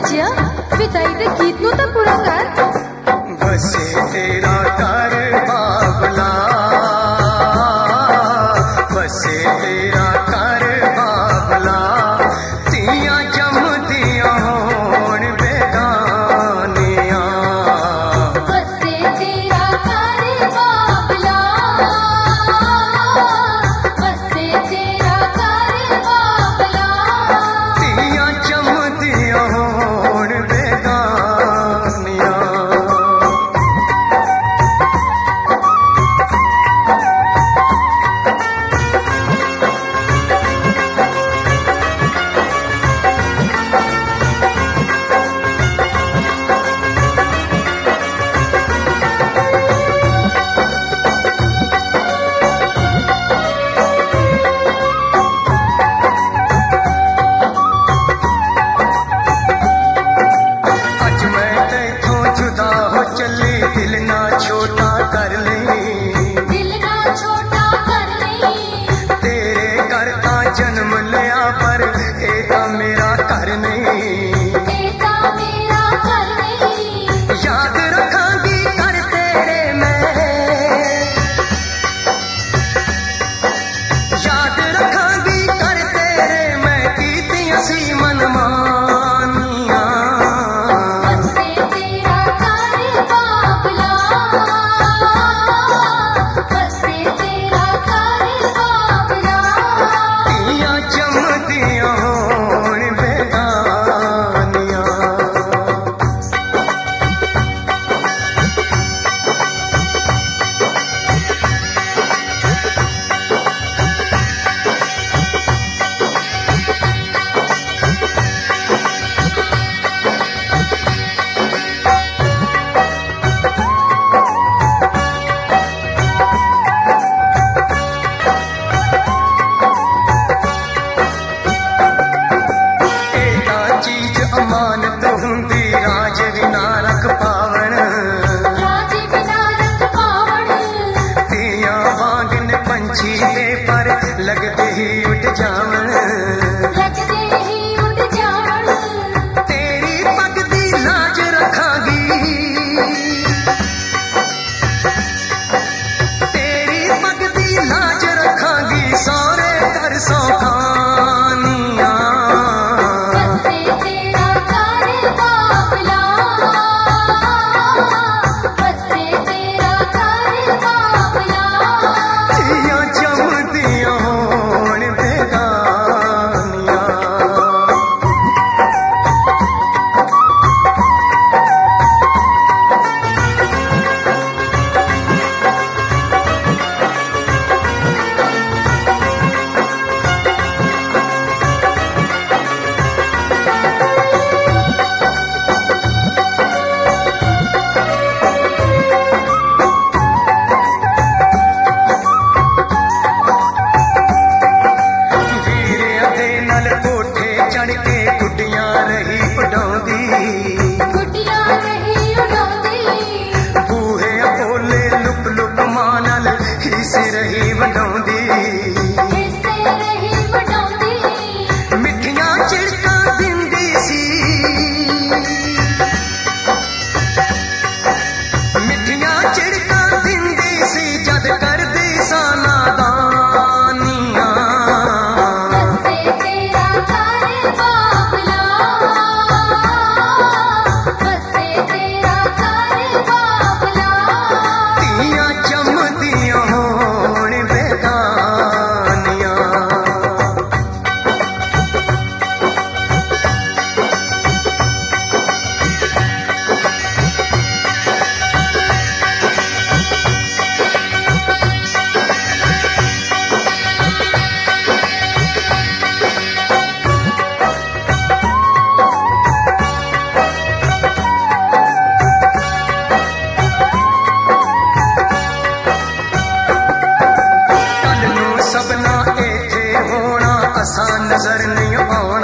बच्चिया बिताई दे गीत नु तो पूरा कर। बसे तेरा कर बाबला, बसे तेरा कर बाबला, तियां जमदियां होण बेगानियां। बसे तेरा कर बाबला, बसे तेरा कर बाबला, तियां जमदियां होण बेगानियां। दिल ना छोटा कर ले, दिल ना छोटा कर ले, तेरे घर का जन्म लिया पर एदा मेरा घर नहीं, एदा मेरा घर नहीं। याद रखांगी कर तेरे मैं, याद रखांगी कर तेरे मैं, कीतियां सी मनमानियां। बसे तेरा कर बाबला, बसे तेरा कर बाबला, तियां जमदियां होण बेगानियां। चीज अमानत हुंदी राज बिना रख पावण, राज बिना रख पावण, तियां वांगन पंछी दे पर लगदे ही उठ जावण, लगदे ही उड़ जावण। तेरी पग दी लाज रखांगी, तेरी पग दी लाज रखांगी, सौरे घर सौखानियां। बसे तेरा कर बाबला, बसे तेरा कर बाबला, तियां जमदियां होण बेगानियां। कोठे चढ़ के गुड्डियां रही उड़ाउंदी, गुड्डियां रही उड़ाउंदी, बूहे बोले लुक लुक मां नाल हिस्से रही वडाउंदी, हिस्से रही वडाउंदी, मिठियां चिड़कां दिंदी सी, मिठियां चिड़कां दिंदी सी, जद करदी सा नादानियां। बसे तेरा कर बाबला, बसे तेरा कर बाबला, तियां जमदियां होण बेगानियां। सबना इत्थे होना असां नजर नहीं आउणा,